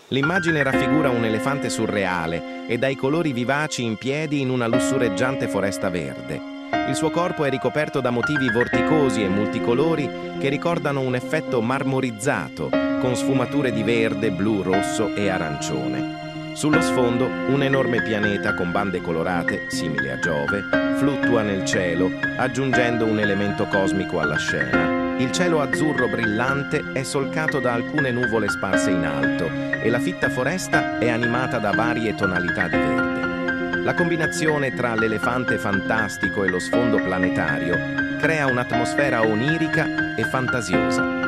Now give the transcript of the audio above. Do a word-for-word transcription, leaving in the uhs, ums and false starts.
L'immagine raffigura un elefante surreale e dai colori vivaci in piedi in una lussureggiante foresta verde. Il suo corpo è ricoperto da motivi vorticosi e multicolori che ricordano un effetto marmorizzato, con sfumature di verde, blu, rosso e arancione. Sullo sfondo, un enorme pianeta con bande colorate, simile a Giove, fluttua nel cielo, aggiungendo un elemento cosmico alla scena. Il cielo azzurro brillante è solcato da alcune nuvole sparse in alto e la fitta foresta è animata da varie tonalità di verde. La combinazione tra l'elefante fantastico e lo sfondo planetario crea un'atmosfera onirica e fantasiosa.